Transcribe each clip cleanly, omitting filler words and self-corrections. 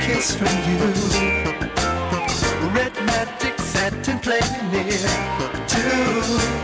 kiss from you. Red magic satin playing near too.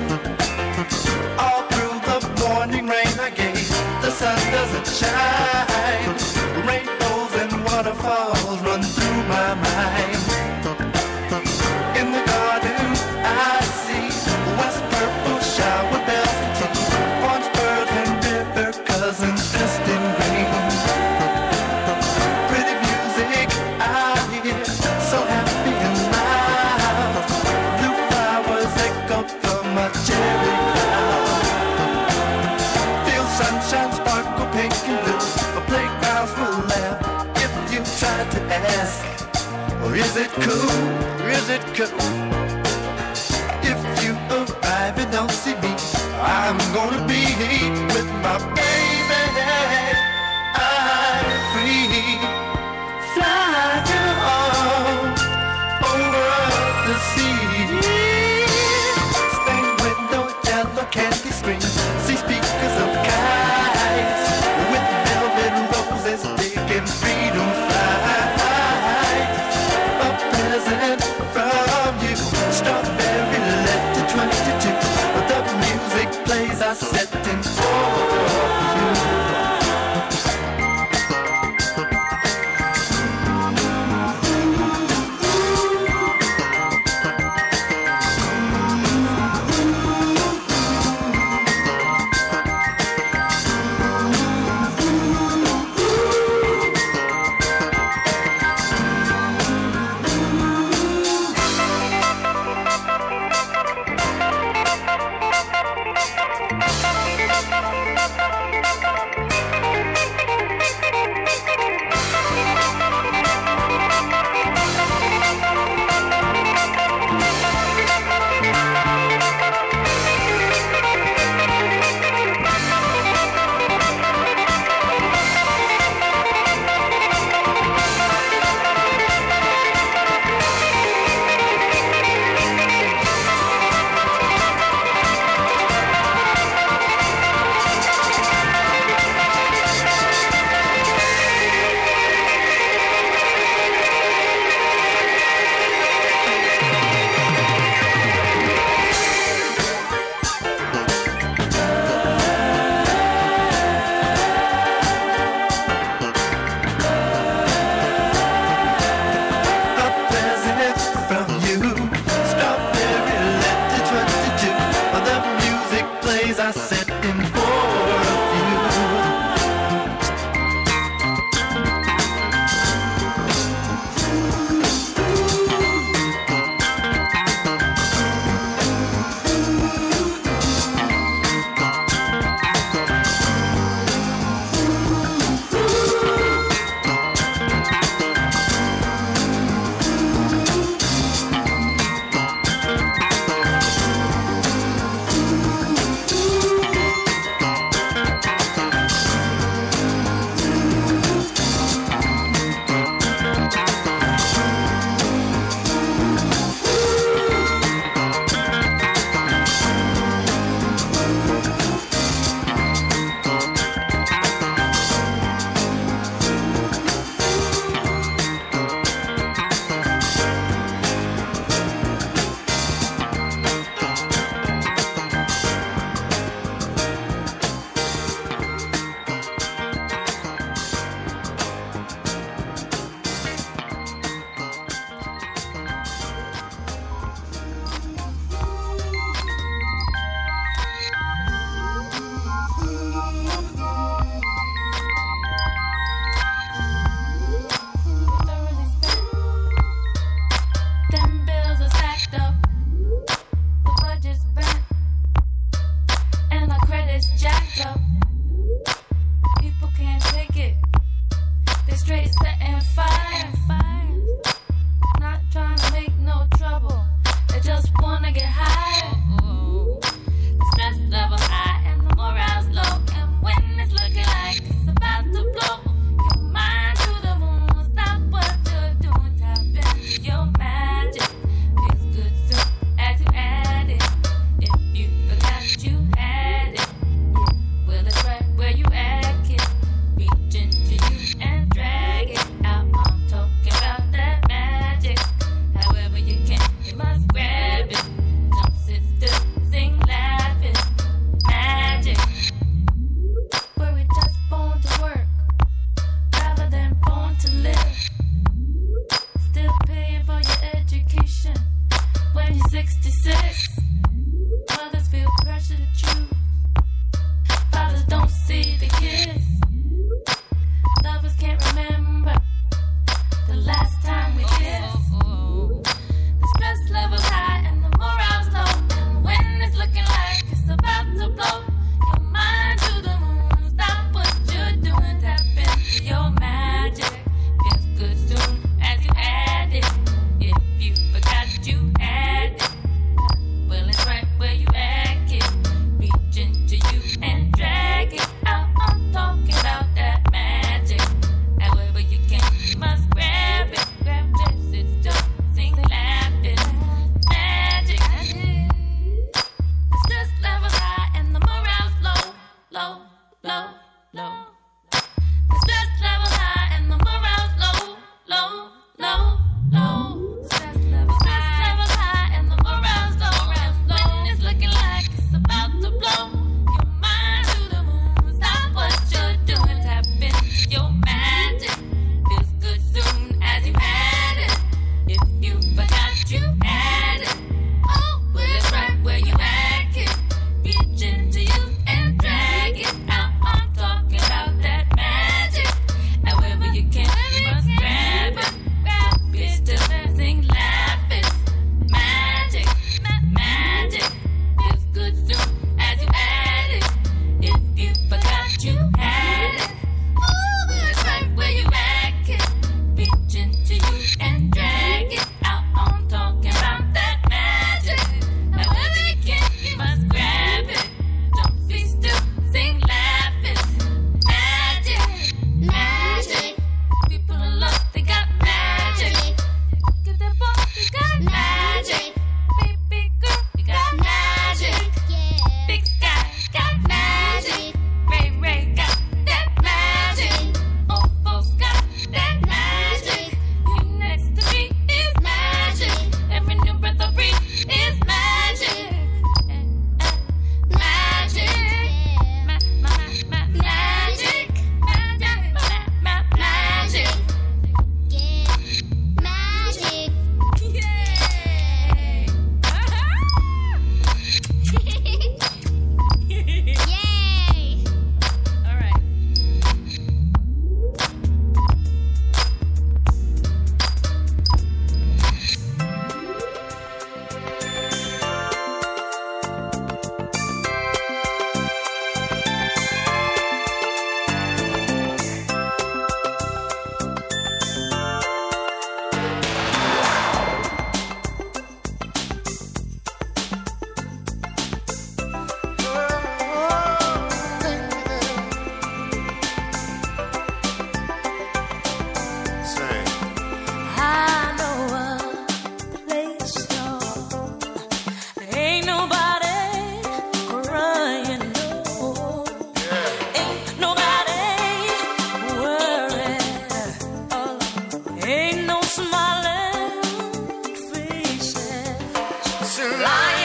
All through the morning rain I gave, the sun doesn't shine. Rainbows and waterfalls run through my mind. In the garden I see west purple shower bells and tea, orange birds and river cousins dressed in green. Pretty music I hear, so happy and loud. Blue flowers echo from a cherry cloud. Feel sunshine sparkle pink and blue. Playgrounds will laugh if you try to ask, or is it cool? Is it cool? If you arrive and don't see me, I'm gonna be with my baby. I'm free, flying all over the sea. Stained window, yellow candy screen, see speakers of kites with velvet roses taking freedom flight. A present from you, strawberry letter 22. The music plays are set in 4.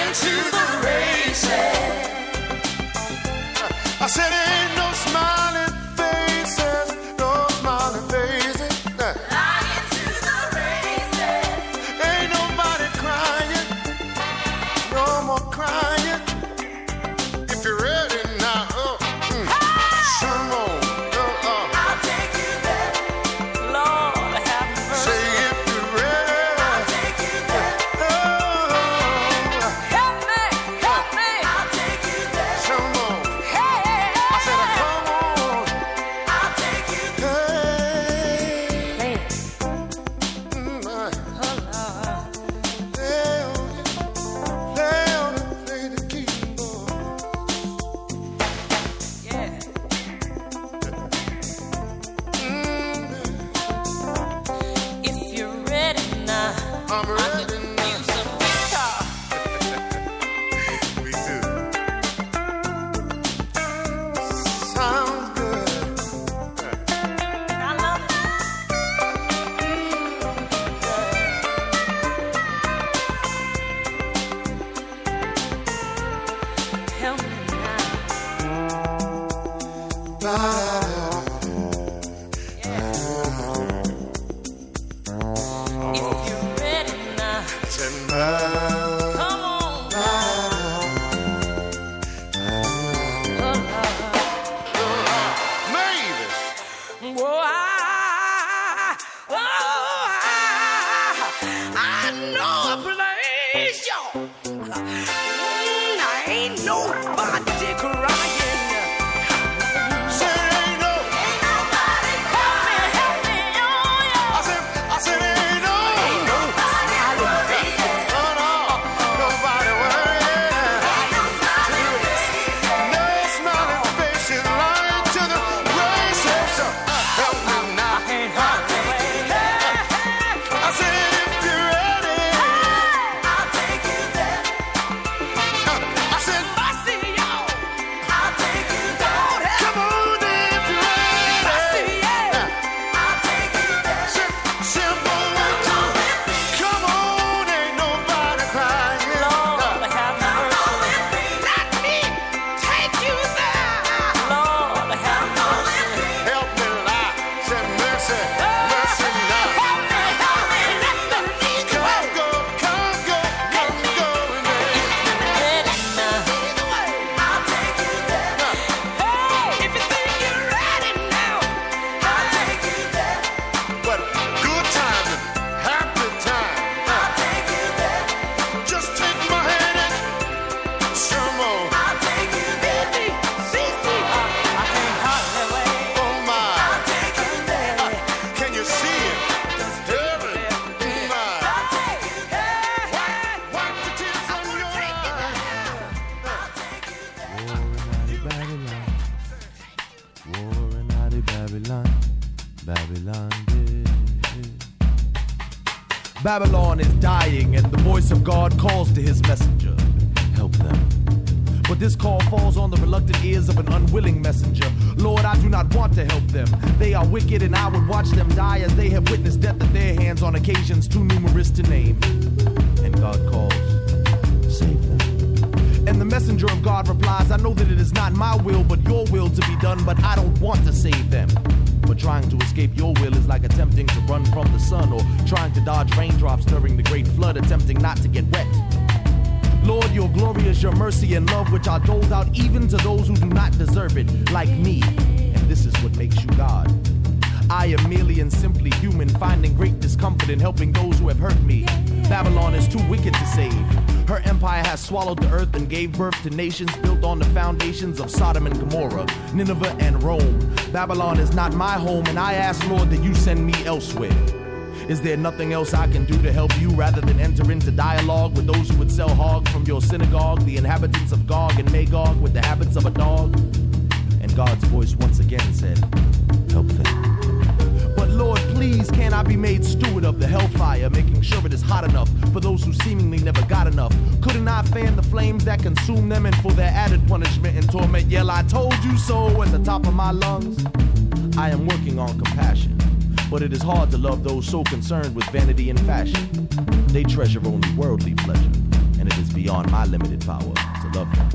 into the races. I said ain't no smiling faces, no smiling faces. Flying to the races. Ain't nobody crying, no more crying. If you're ready now, some more. I'll take you there. Lord, have mercy. Say if you're ready, I'll take you there. Help me, help me. I'll take you there. Some more. Hey, I said, come on. I'll take you there. Hey, play the keyboard. Yeah. If you're ready now, I'm ready now. Use some guitar. We do. Sounds good. I love it. Help me now. If you're ready now, come on. Maybe. Whoa, I know a place, y'all. I ain't nobody crying. Say ain't nobody crying. Help me, oh yeah. I said ain't nobody faces. No, nobody worrying. No smiling faces lying to the races. Help me now. I'll take you there. I said if you're ready, I'll take you there. I said mercy, y'all. I'll take you there. Come on if you're ready. Mercy, yeah. I'll take you there. Simple one, two. Come on, ain't nobody crying. Lord, have mercy. Let me take you there. Lord, have mercy. Help me, Lord. Say mercy, mercy now. Help me, let the need go. Come go. If you're ready now, I'll take you there. Hey, if you think you're ready now, I'll take you there. But good time, happy time. I'll take you there. Just take my hand and some more. I'll take you there. CC, I can't hardly wait. Oh my, I'll take you there. Can you see it? Heaven, my. I'll take you there. Wipe the tears from your eyes. I'll take you there. Warring out of Babylon, Babylon, Babylon is dying, and the voice of God calls to his messenger, help them. But this call falls on the reluctant ears of an unwilling messenger. Lord, I do not want to help them. They are wicked, and I would watch them die as they have witnessed death at their hands on occasions too numerous to name. And God calls, save them. And the messenger of God replies, I know that it is not my will, but your will to be done, but I don't want to save them. But trying to escape your will is like attempting to run from the sun, or trying to dodge raindrops during the great flood, attempting not to get wet. Lord, your glory is your mercy and love, which are doled out even to those who do not deserve it, like me. And this is what makes you God. I am merely and simply human, finding great discomfort in helping those who have hurt me. Babylon is too wicked to save. Her empire has swallowed the earth and gave birth to nations built on the foundations of Sodom and Gomorrah, Nineveh and Rome. Babylon is not my home, and I ask, Lord, that you send me elsewhere. Is there nothing else I can do to help you rather than enter into dialogue with those who would sell hogs from your synagogue, the inhabitants of Gog and Magog with the habits of a dog? And God's voice once again said, help them. But Lord, please, can I be made steward of the hellfire, making sure it is hot enough for those who seemingly never got enough? Couldn't I fan the flames that consume them, and for their added punishment and torment, yell, I told you so at the top of my lungs? I am working on compassion, but it is hard to love those so concerned with vanity and fashion. They treasure only worldly pleasure, and it it is beyond my limited power to love you.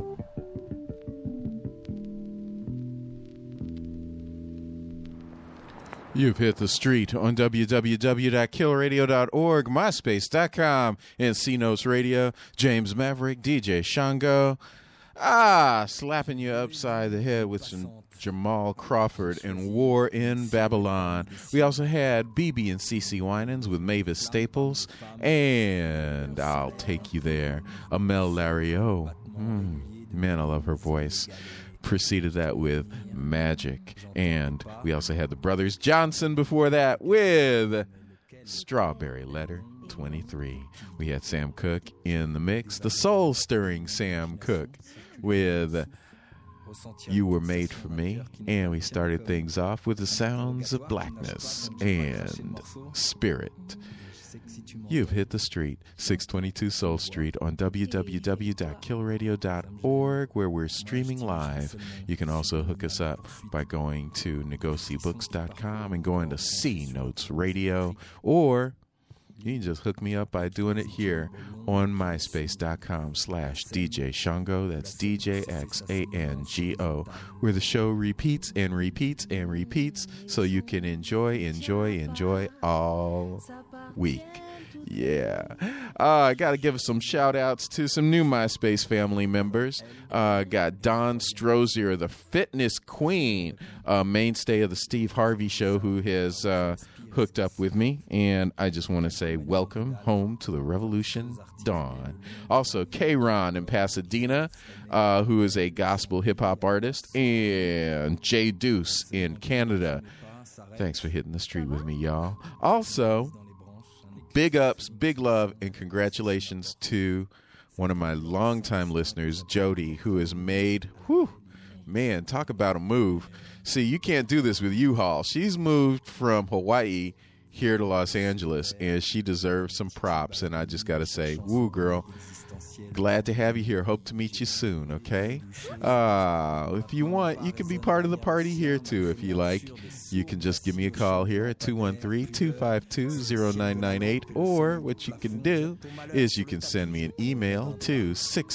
You've hit the street on www.killradio.org, myspace.com, and C-Notes Radio. James Maverick, DJ Shango. Slapping you upside the head with some Jamal Crawford and War in Babylon. We also had BB and CeCe Winans with Mavis Staples, and I'll Take You There, Amel Lario. Man, I love her voice. Preceded that with Magic, and we also had the Brothers Johnson before that with Strawberry Letter 23. We had Sam Cooke in the mix, the soul-stirring Sam Cooke with You Were Made For Me, and we started things off with the sounds of Blackness and Spirit. You've hit the street, 622 Soul Street on www.killradio.org, where we're streaming live. You can also hook us up by going to negocibooks.com and going to C-Notes Radio, or you can just hook me up by doing it here on myspace.com/DJ Shango. That's DJXANGO, where the show repeats and repeats and repeats, so you can enjoy all week. Yeah. I got to give some shout outs to some new MySpace family members. Got Dawn Strozier, the fitness queen, mainstay of the Steve Harvey show, who has hooked up with me. And I just want to say welcome home to the revolution, Dawn. Also, K-Ron in Pasadena, who is a gospel hip hop artist, and Jay Deuce in Canada. Thanks for hitting the street with me, y'all. Also, big ups, big love, and congratulations to one of my longtime listeners, Jody, who has made, man, talk about a move. See, you can't do this with U-Haul. She's moved from Hawaii here to Los Angeles, and she deserves some props. And I just got to say, woo, girl. Glad to have you here. Hope to meet you soon, okay? If you want, you can be part of the party here, too, if you like. You can just give me a call here at 213-252-0998, or what you can do is you can send me an email to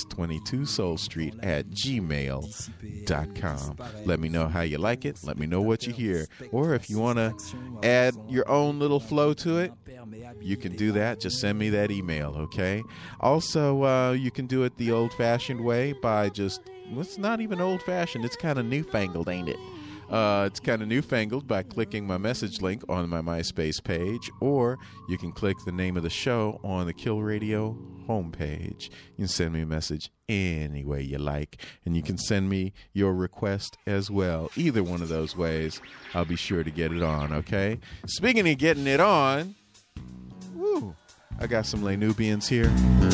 622soulstreet@gmail.com. Let me know how you like it. Let me know what you hear. Or if you want to add your own little flow to it, you can do that. Just send me that email, okay? Also, you can do it the old-fashioned way by just, well, it's not even old-fashioned. It's kind of newfangled, ain't it? It's kind of newfangled by clicking my message link on my MySpace page, or you can click the name of the show on the Kill Radio homepage. You can send me a message any way you like, and you can send me your request as well. Either one of those ways, I'll be sure to get it on, okay? Speaking of getting it on, I got some Les Nubians here.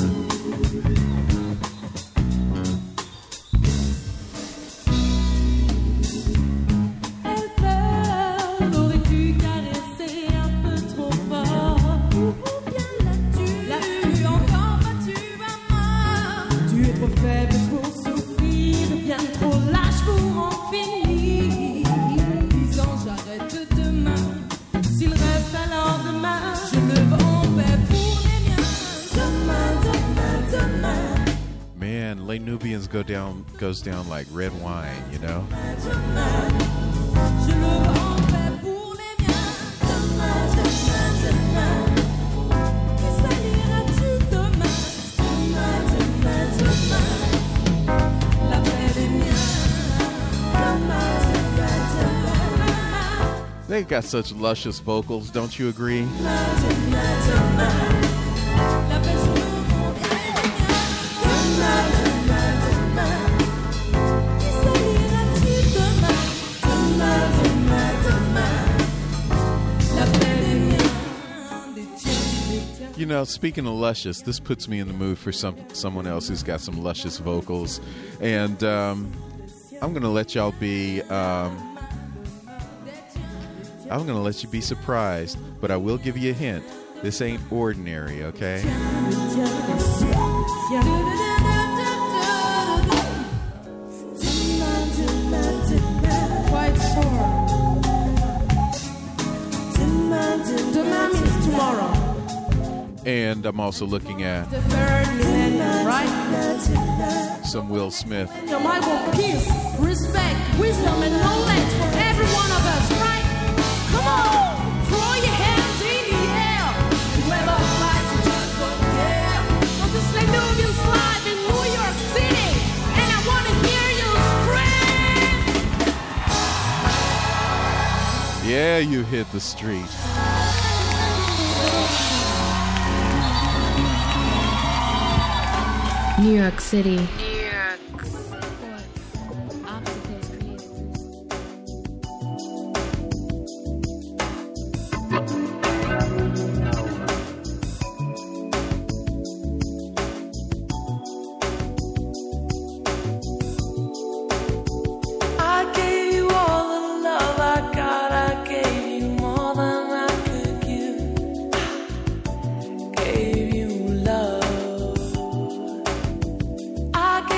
Les Nubians goes down like red wine, you know? They got such luscious vocals, don't you agree? You know, speaking of luscious, this puts me in the mood for someone else who's got some luscious vocals, and I'm gonna let y'all be. I'm gonna let you be surprised, but I will give you a hint. This ain't ordinary, okay? Quite sure. Demain means tomorrow. And I'm also looking at The third millennium, right? some Will Smith. The Bible, peace, respect, wisdom, and knowledge for every one of us, right? Come on, throw your hands in the air. Whoever likes to just go there. This is Lenubians live in New York City, and I want to hear you scream. Yeah, you hit the street. New York City. I gave you all the love I got. I gave you more than I could give. Gave you love. I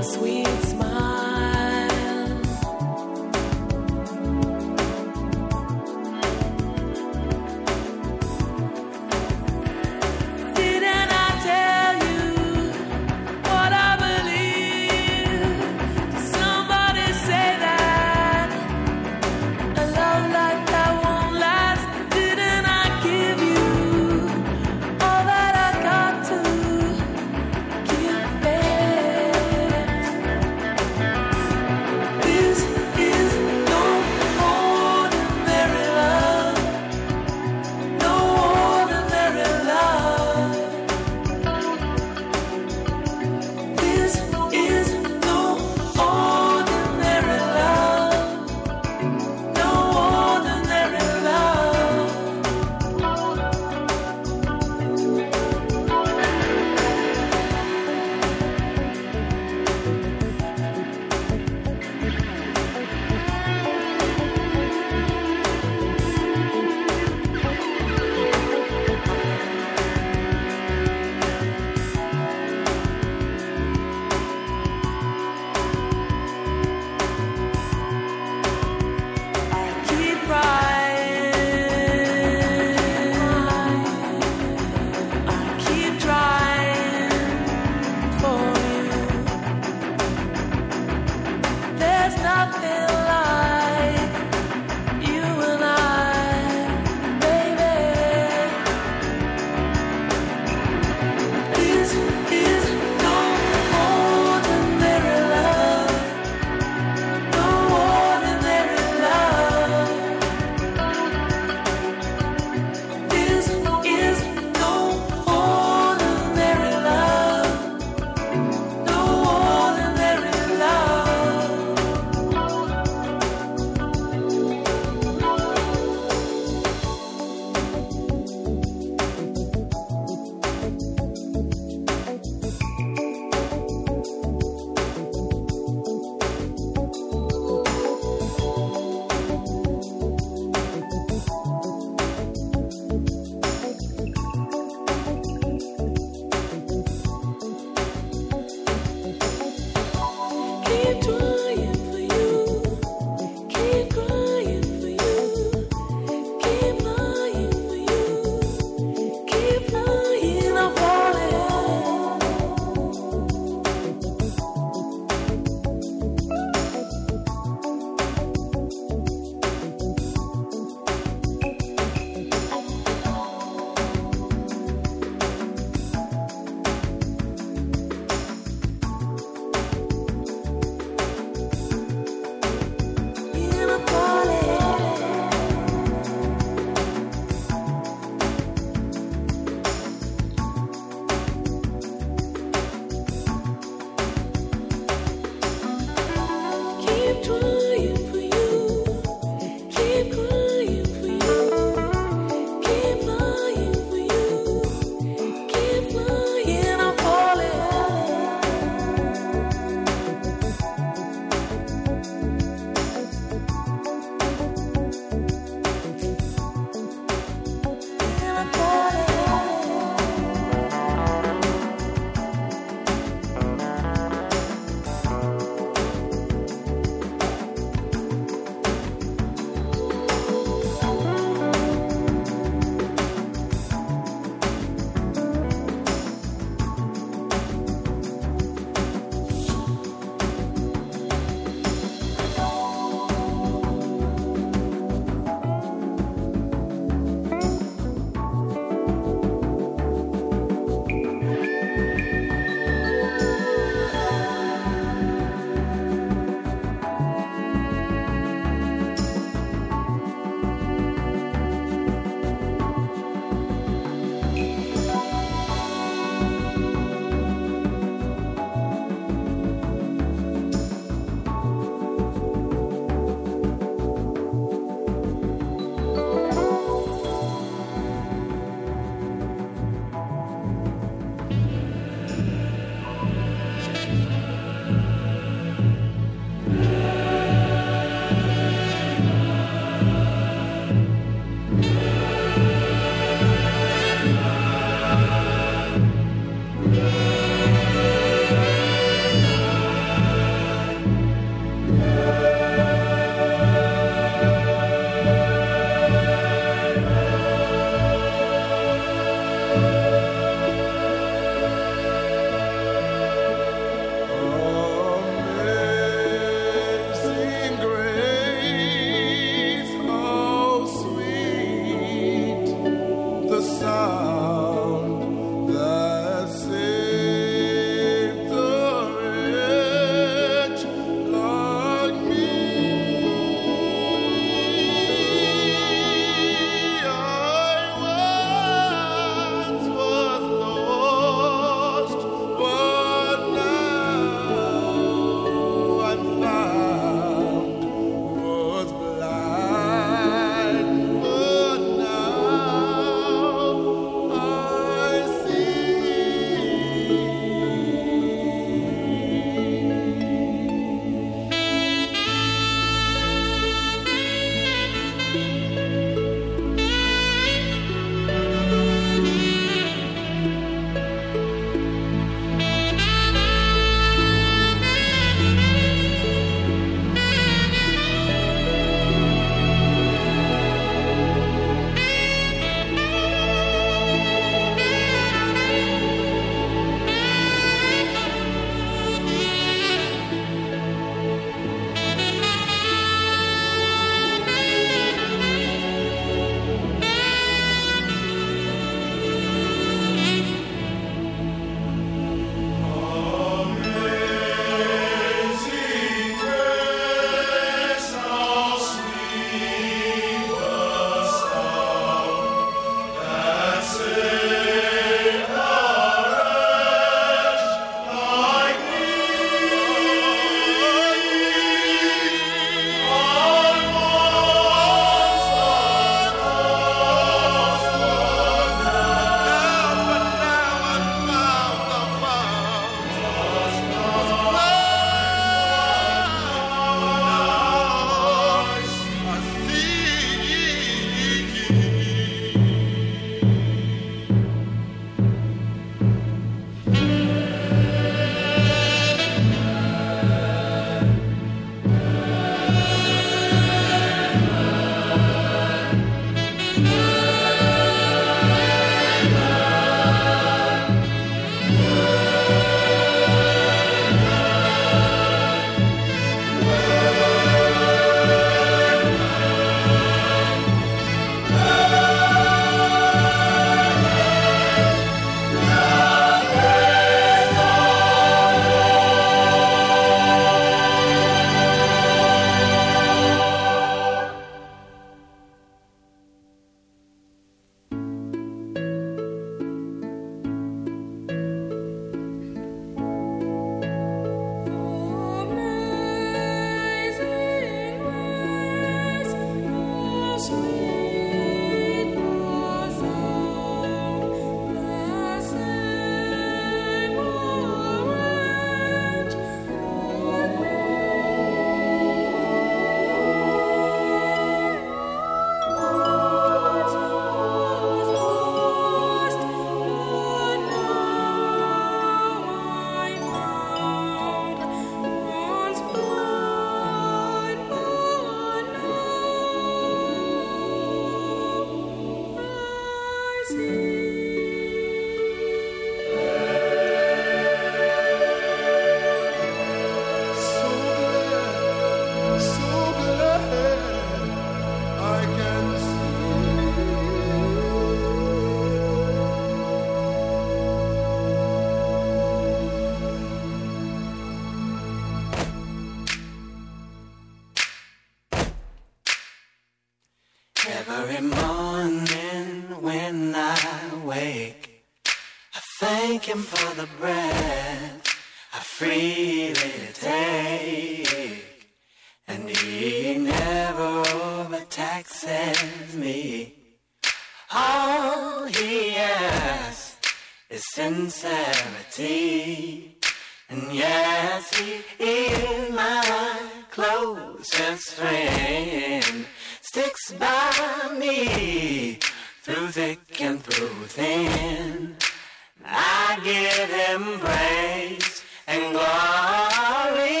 Every morning when I wake, I thank him for the breath I freely take. And he never overtaxes me. All he asks is sincerity. And yes, he is my closest friend. Sticks by me through thick and through thin. I give him praise and glory,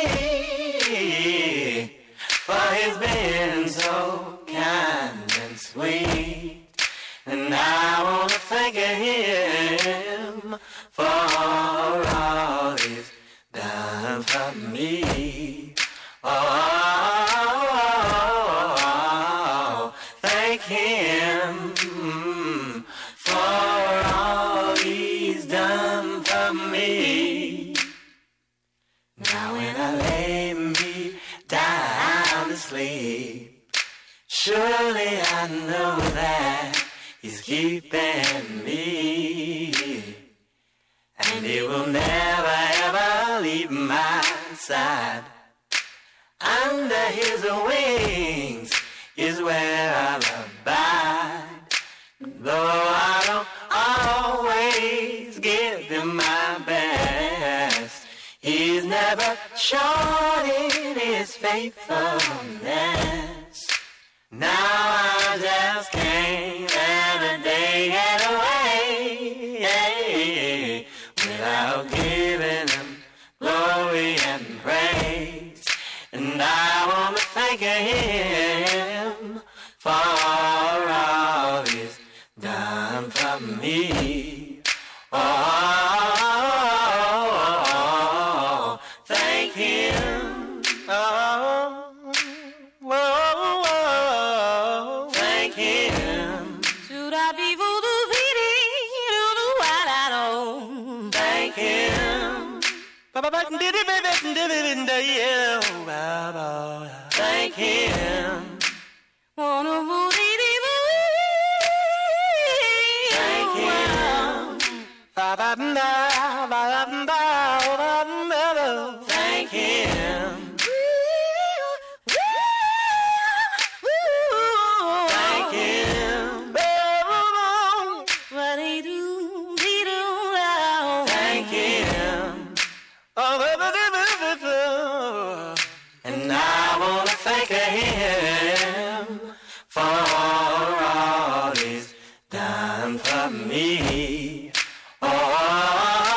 for he's been so kind and sweet. And I want to thank him for all he's done for me. Thank him for all he's done for me. Now when I lay me down to sleep, surely I know that he's keeping me. And he will never ever leave my side. Under his wings is where I'll abide. Though I don't always give him my best, he's never short in his faithfulness. Now I just can't let a day get away without giving him glory and praise. And I want to thank him for all he's done for me. Oh, thank him. Oh, thank him. Should I be voodoo Thank him. Thank him. Thank him. Thank him. Thank him. Thank him. And I want to thank him for all he's done for me. Oh,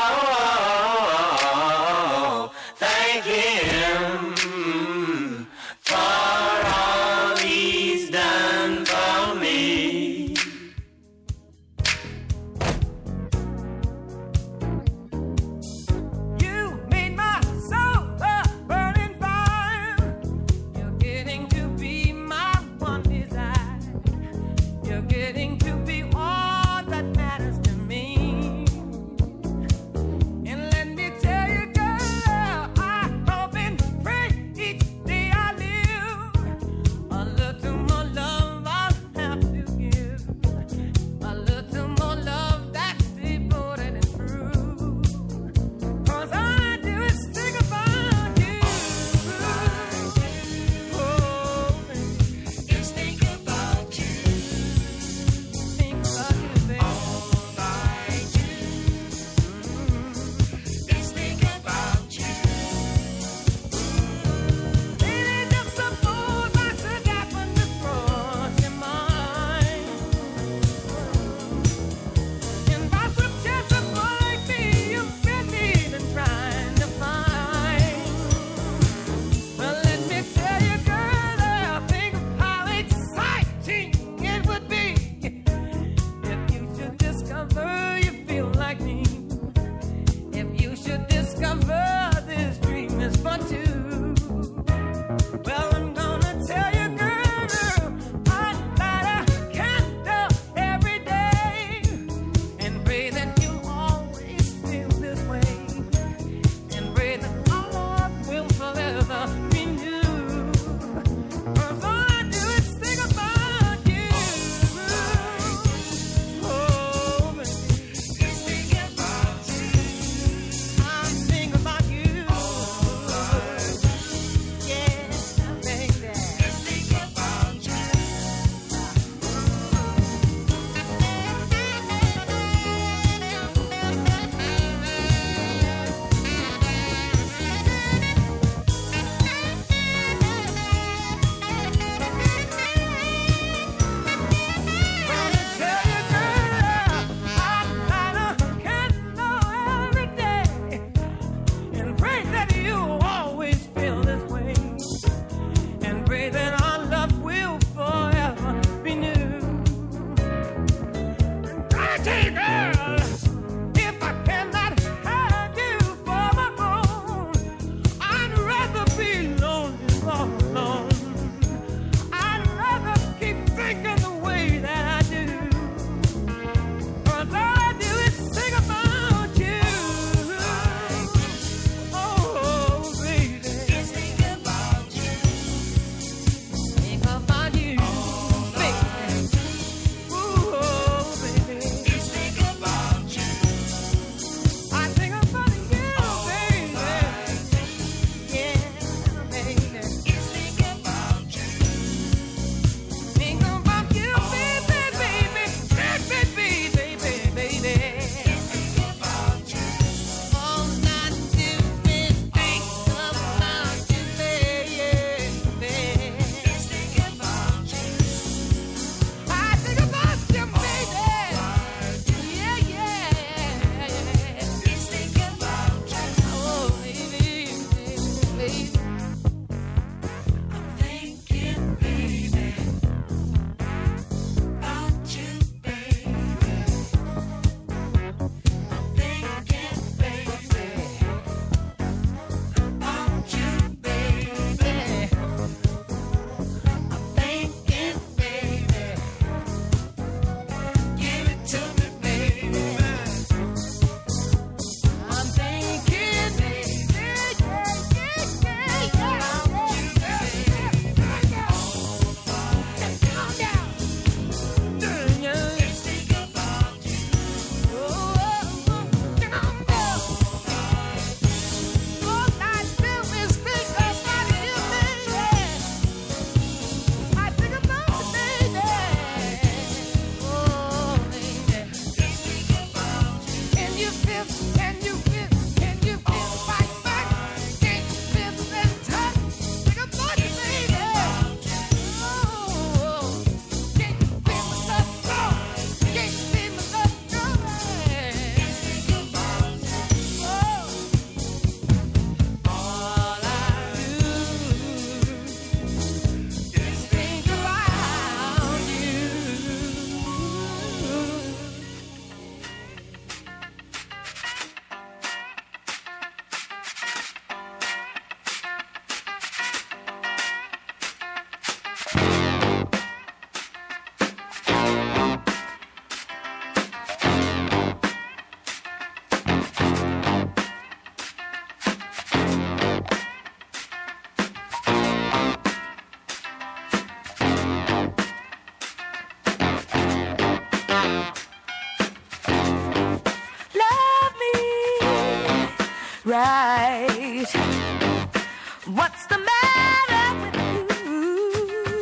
right. What's the matter with you?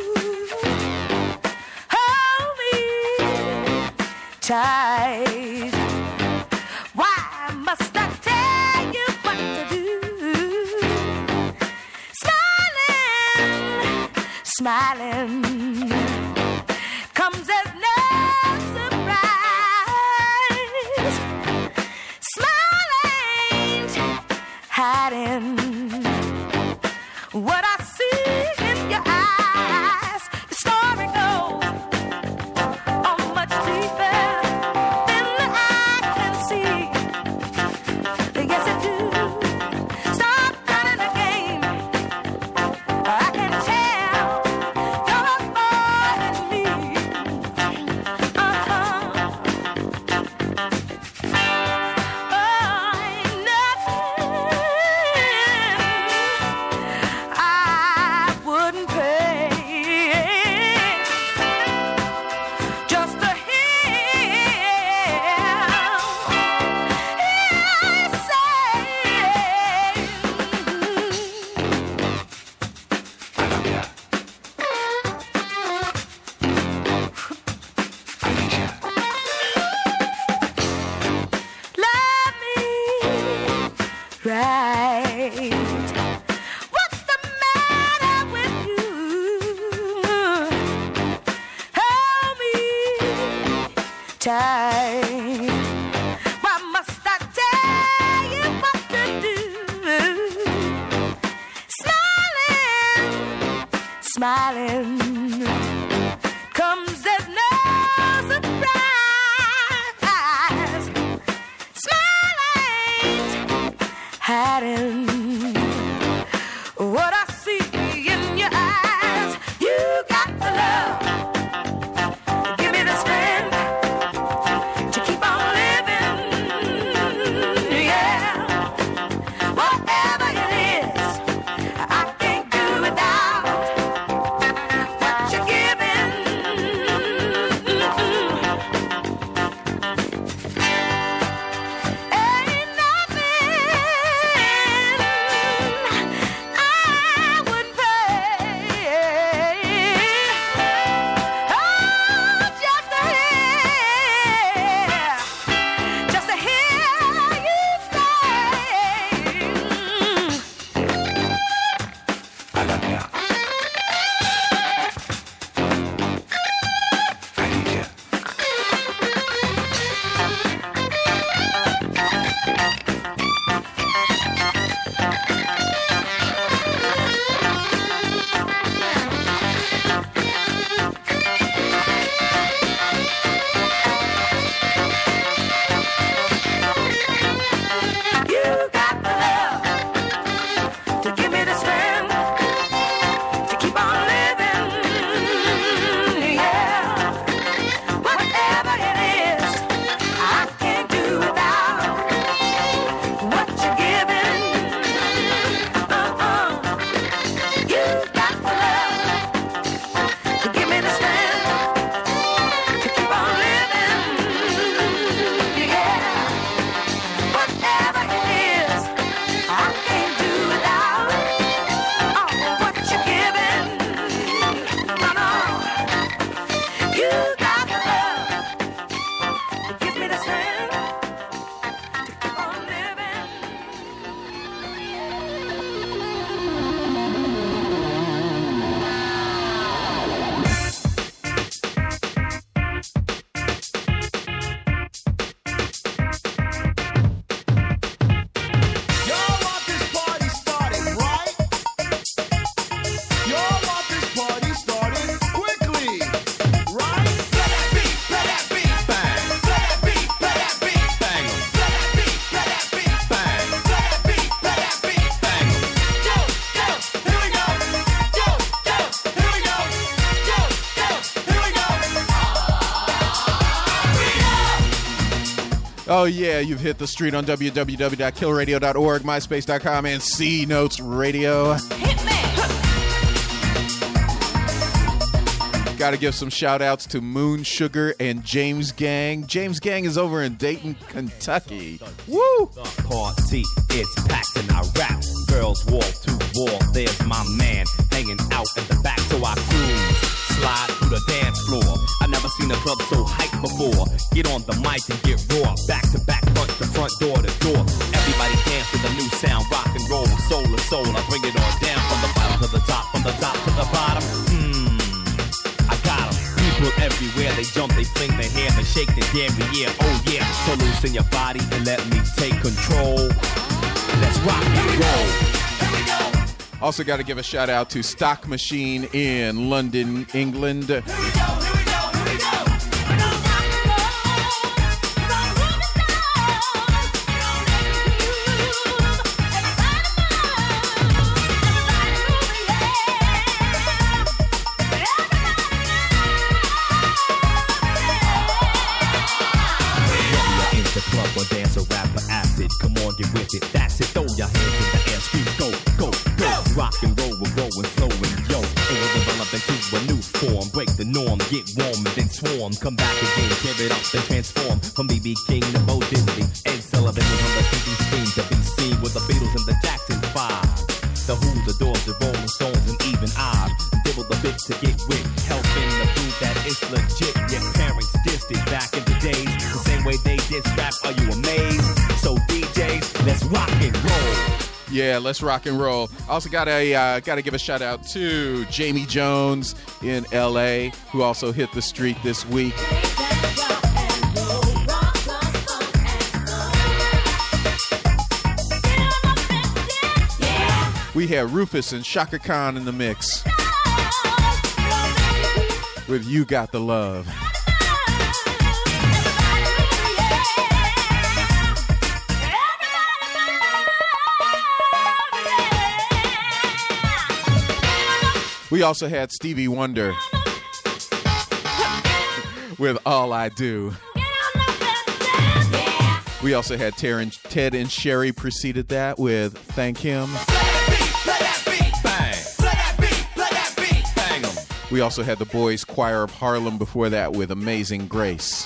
Hold me tight. Why must I tell you what to do? Smiling comes as no surprise. Smiling, hiding what I see in your eyes. The story goes on much deeper than the eye can see. Yes, it do. Stop running the game. I can tell you're more than me. Ain't nothing I wouldn't pay just to love me right. What's the matter with you? Hold me tight. Why must I tell you what to do? Smiling comes as no surprise. Smiling, hiding what I see in your eyes. You got the love, give me the strength to keep on living. Yeah, whatever it is, I can't do without what you're giving. Ain't nothing I wouldn't pay. Oh, just to hear you say, I love you. You got the love to give me the strength to keep on living. Yeah, whatever it is, I can't do without what you're giving. You got the love to give me the strength to keep on living. Yeah. Whatever it is, I can't do without what you're giving. No, no. You got the love to give me the strength to keep on living. Y'all want this party started, right? Y'all want this party started quickly, right? Play that beat, bang. Play that beat, bang. Play that beat, bang. Play that beat, bang. Yo, here we go. Yo, here we go. Yo, here we go. Oh, yeah, you've hit the street on www.killradio.org, myspace.com, and C Notes Radio. Hit me. Got to give some shout outs to Moon Sugar and James Gang. James Gang is over in Dayton, Kentucky. Woo! The party is packed and I rap. Girls wall to wall. There's my man hanging out in the back, so I cruise. Slide through the dance floor. I never seen a club so hyped before. Get on the mic and get raw. Back to back, front to front, door to door. Everybody dance to the new sound. Rock and roll, soul to soul. I bring it on down from the bottom to the top, from the top to the bottom. I got 'em. People everywhere, they jump, they fling their hair, they shake their dairy, yeah, oh yeah. So loosen your body and let me take control. Let's rock and roll. Also got to give a shout out to Stock Machine in London, England. Dance or rap or acid, come on, get with it. That's it, throw your hands in the air, scream, go, go, go. Rock and roll, we're rolling, flowing, yo. And we'll develop into a new form, break the norm, get warm and then swarm. Come back again, tear it up and transform. From B.B. King to Bo Diddley, Ed Sullivan was on the TV screen to be seen with the Beatles and the Jackson 5. The Who, the Doors, the Rolling Stones, and even I dibble the bit to get with, helping to prove that it's legit. Your parents dissed it back in the days, the same way they diss rap. Are you amazed? So DJs, let's rock and roll. Yeah, let's rock and roll. Also got to give a shout out to Jamie Jones in L.A., who also hit the street this week. We had Rufus and Shaka Khan in the mix with You Got the Love. We also had Stevie Wonder with All I Do. We also had Ted and Sherry preceded that with Thank Him. We also had the Boys Choir of Harlem before that with Amazing Grace.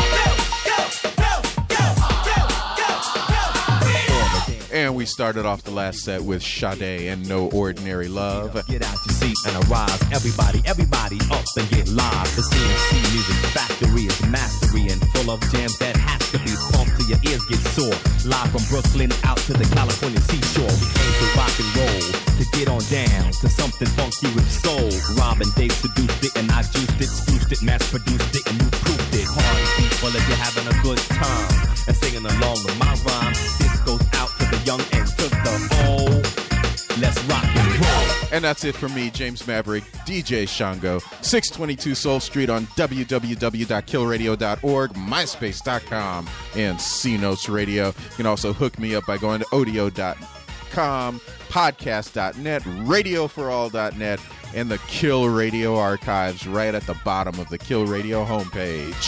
And we started off the last set with Sade and No Ordinary Love. Get out your seat and arise. Everybody up and get live. The CNC Music Factory is mastery and full of jams that has to be pumped till your ears get sore. Live from Brooklyn out to the California seashore. We came to rock and roll, to get on down to something funky with soul. Robin Dave seduced it and I juiced it, spruced it, mass produced it, and you proofed it. Party people if you're having a good time and singing along with my rhyme. This goes out to the young and to the old. Let's rock and roll. And that's it for me, James Maverick, DJ Shango, 622 Soul Street on www.killradio.org, myspace.com, and C-Notes Radio. You can also hook me up by going to odeo.com, podcast.net, radioforall.net, and the Kill Radio archives right at the bottom of the Kill Radio homepage.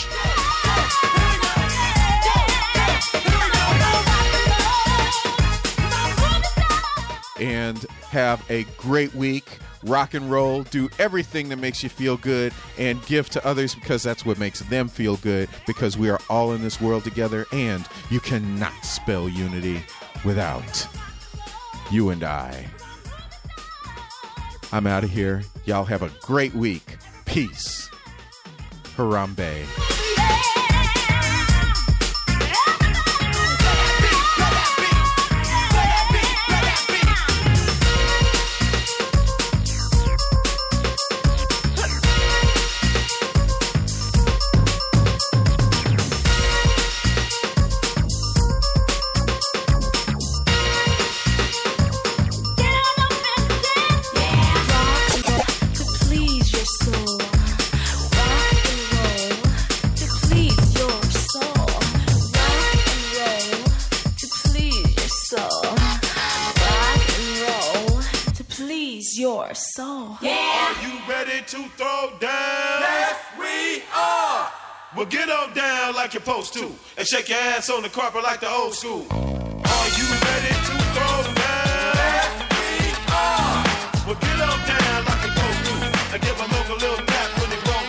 And have a great week. Rock and roll. Do everything that makes you feel good and give to others because that's what makes them feel good, because we are all in this world together and you cannot spell unity without you and I. I'm out of here. Y'all have a great week. Peace. Harambe. Your soul. Yeah. Are you ready to throw down? Yes, we are. Well, get on down like you're supposed to and shake your ass on the carpet like the old school. Are you ready to throw down? Yes, we are. Well, get on down like you're supposed to and give a local little tap when they roll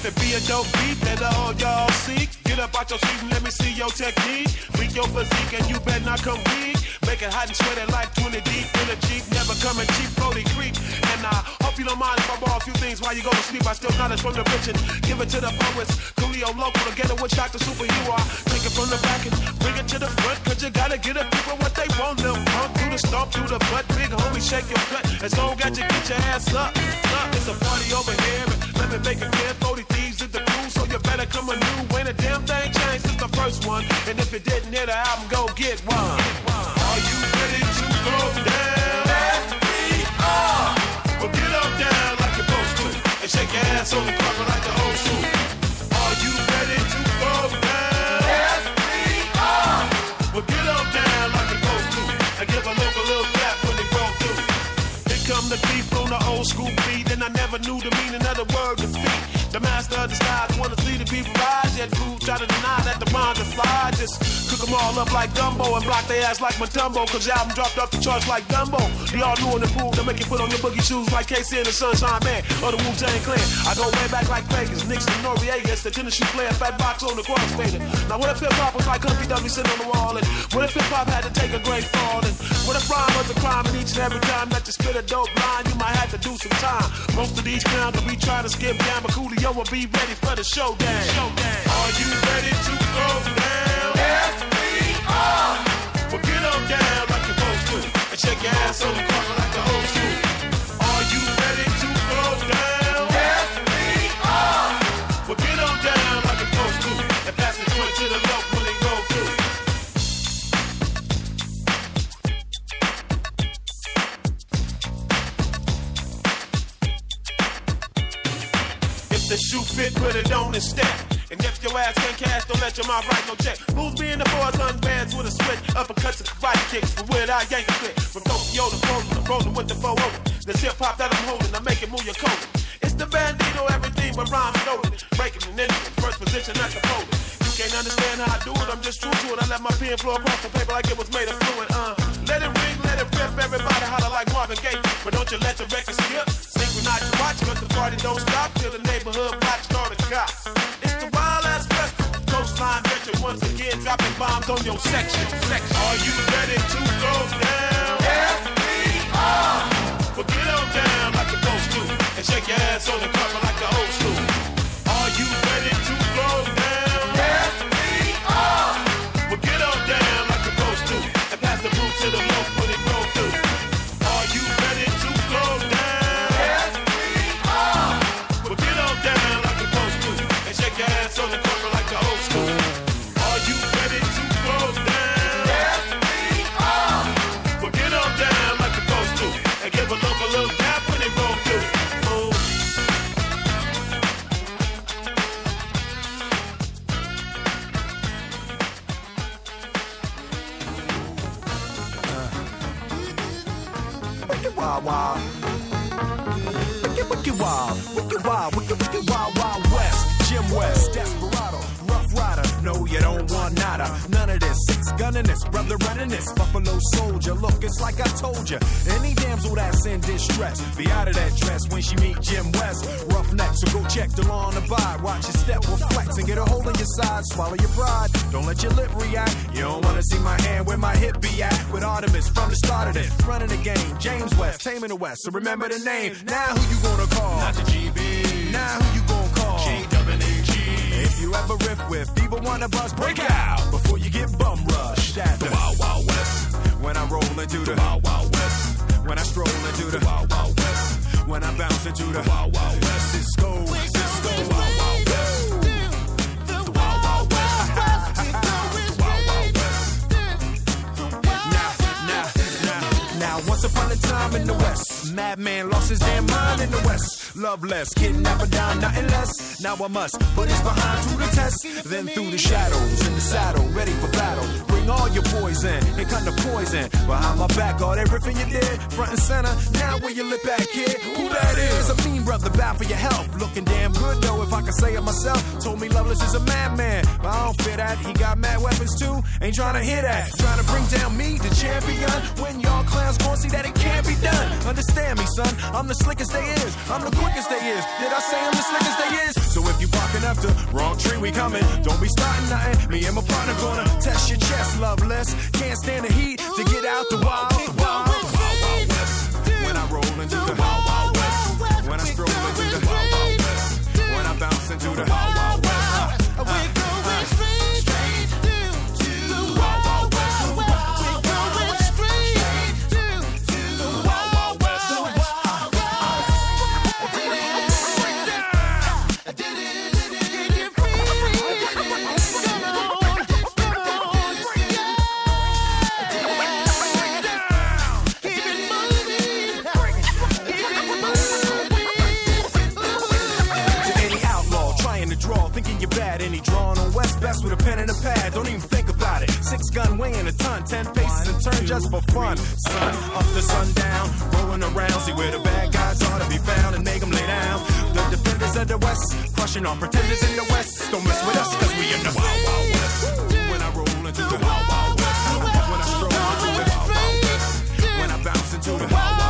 If it be a dope beat that all y'all seek, get up out your seat and let me see your technique. Freak your physique and you better not come weak. Make it hot and sweaty like 20 deep in a Jeep. Never coming cheap, 40 creep. And I hope you don't mind if I borrow a few things while you go to sleep. I still knowledge from the rich and give it to the poets. Coolio local to get it with Dr. Super you are. Take it from the back and bring it to the front. Cause you gotta get the people what they want. Little punk through the stomp, through the butt. Big homie, shake your gut. As long as you get your ass up. It's a party over here. And let me make it clear. 40 thieves at the crew. So you better come anew. Ain't a damn thing changed since the first one. And if it didn't hit the album, go get one. Are you ready to go down? Yes, we are. Well, get up down like you're supposed to. And shake your ass on the carpet like the old school. Are you ready to go down? Yes, we are. Well, get up down like you're supposed to. And give a local little clap when they roll through. Here come the thief on the old school beat. And I never knew the meaning of the word defeat. The master of the styles wanna see the people rise. Yet food try to deny that the rhymes are fly. Just cook them all up like gumbo and block their ass like Matumbo. Cause the album dropped off the charts like Dumbo. They all new and improved to make you put on your boogie shoes like KC and the Sunshine Man or the Wu-Tang Clan. I go way back like Vegas, Knicks and Noriegas, the Tennessee player, fat box on the crossfader. Now what if hip-hop was like Humpty Dumpty sitting on the wall? And what if hip-hop had to take a great fall? And what if rhyme was a crime and each and every time that you spit a dope line, you might have to do some time. Most of these clowns will be trying to skip down, but Coolio will be ready for the showdown. Are you ready to go down? Yes, we are. Well, get on down like you're supposed to. And shake your ass on the carpet like the old school. Are you ready to go down? Yes, we are. Well, get on down like you're supposed to. And pass the joint to the low when they go through. If the shoe fit, put it on and step. And if your ass can't cash, don't let your mouth write no check. Who's being the boys on bands with a switch? Uppercuts and karate kicks for where I yank a clip. From Tokyo to Poland, I'm rolling with the 4-0. This hip hop that I'm holding, I make it move your coat. It's the bandito, everything but rhymes loaded. Breaking an engine, first position at the pole. You can't understand how I do it, I'm just true to it. I let my pen flow across the paper like it was made of fluid. Let it ring, let it rip, everybody holler like Marvin Gaye. But don't you let the record skip. Synchronize your watch, cause the party don't stop till the neighborhood block start a cop. It's the wild ass festival, coastline veteran once again dropping bombs on your section. Are you ready to go down? Yes, we are. Well, get on down like you're supposed to. And shake your ass on the carpet like the old school. Are you ready to go down? Yes, we are. Well, get on down like you're supposed to. And pass the boot to the loaf when it roll through. Are you ready to go down? Yes, we are. Well, get on down like you're supposed to. And shake your ass on the carpet like the old school. Are you ready to go down? Yes, we are. Well, get on down like you're supposed to. And give a local little tap when they roll through. Wild, wild. Wicked, wild west. Jim West, Desperado, Rough Rider. No, you don't want nada. None of this. 6 gunning this, brother running this. Buffalo Soldier. Look, it's like I told you. Any damsel that's in distress, be out of that dress when she meet Jim West. Roughneck, so go check the law on the vibe. Watch your step reflex and get a hold in your side. Swallow your pride. Don't let your lip react. You don't wanna see my hand where my hip be at. With Artemis from the start of this. Running the game. James West, taming the West. So remember the name. Now who you gonna call? Not the GB. Now who you gonna call? GWG. If you ever riff with people wanna bust, break out before you get bum rushed at The Wild Wild West. When I roll into the Wild Wild West. When I stroll into the Wild Wild West. When I bounce into the Wild Wild West. Cisco. Wild Wild West. The Wild Wild West. The Wild Wild West. Now, once upon a time in the West, madman lost his damn mind in the West. Loveless, kidnapper down, nothing less. Now I must put his behind through the test. Then through the shadows, in the saddle, ready for battle. Bring all your poison, here come the poison. Behind my back, all everything you did, front and center. Now where you lip at, kid? Who that is? A mean brother, bad for your health. Looking damn good though, if I can say it myself. Told me Loveless is a madman, but I don't fear that. He got mad weapons too, ain't trying to hear that. Trying to bring down me, the champion. When y'all clowns gon' see that it can't be done. Understand me, son, I'm the slickest they is. I'm the quickest they is. Did I say I'm the slickest they is? So if you the wrong tree, we coming. Don't be starting nothing. Me and my partner gonna test your chest, loveless. Can't stand the heat to get out the wild, wild west. When I roll into the wild, wild west. When I stroll into the wild, wild west. When I bounce into the wild, wild west. We're going straight to the Wild West. We're going straight to the Wild West. Keep it moving. To any outlaw trying to draw, thinking you're bad. Any drawing on West best with a pen and a pad. Don't even think about it. 6-gun weighing a ton, 10 paces and turn just for fun. Sun up to sundown, rolling around. See where the bad guys ought to be found and make them lay down. The defenders of the West, crushing all pretenders in the West. Don't mess with us, cause we in the Wild Wild West. When I roll into the Wild Wild West. When I stroll into the Wild Wild West. When I bounce into the Wild Wild West.